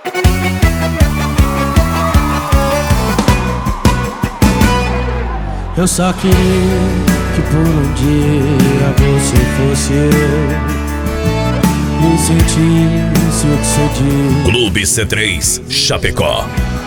Eu só queria que por um dia você fosse eu e sentisse o que você diz. Clube C3 Chapecó.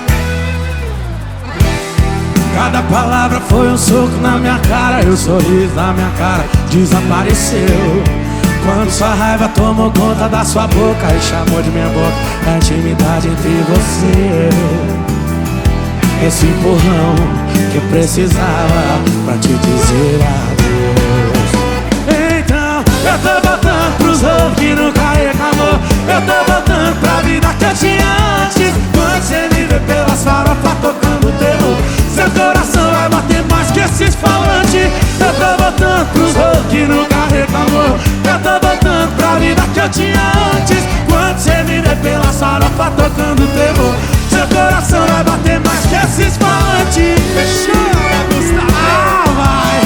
Cada palavra foi um soco na minha cara, e o sorriso na minha cara desapareceu. Quando sua raiva tomou conta da sua boca e chamou de minha boca a intimidade entre você e eu. Esse empurrão que eu precisava pra te dizer adeus. Então eu tô voltando pros outros que nunca reclamou. Eu tô voltando pra vida que eu tinha antes. Quando você me vê pelas farofas tocando terror, seu coração vai bater mais que esses falantes. Eu tô voltando pros outros que nunca reclamou. Eu tô voltando pra vida que eu tinha antes. Quando você me vê pelas farofas tocando terror, seu coração vai bater mais que esses falantes. Chora, Gustavo, vai.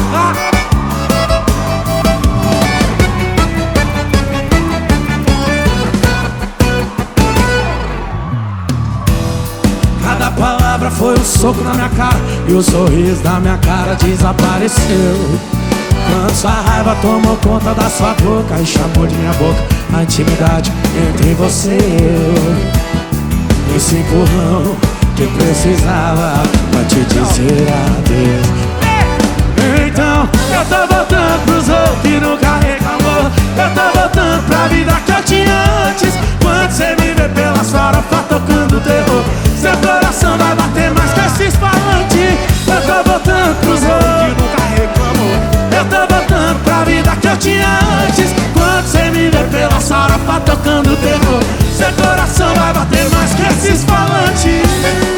Cada palavra foi um soco na minha cara, e o sorriso da minha cara desapareceu. Quando sua raiva tomou conta da sua boca e chamou de minha boca a intimidade entre você e eu. Esse empurrão que eu precisava pra te dizer adeus. Então eu tô voltando pros outros que nunca reclamou. Eu tô voltando pra vida que eu tinha antes. Quando você me vê pelas farofas tocando terror, seu coração vai bater mais que esses falantes. Eu tô voltando pros outros que nunca reclamou. Eu tô voltando pra vida que eu tinha antes. Quando você me vê pelas farofas tocando terror, seu coração vai bater mais que esses falantes.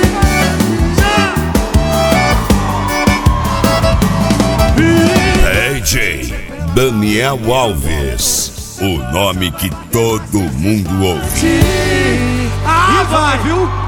DJ Daniel Alves, o nome que todo mundo ouve. Ah, vai, viu?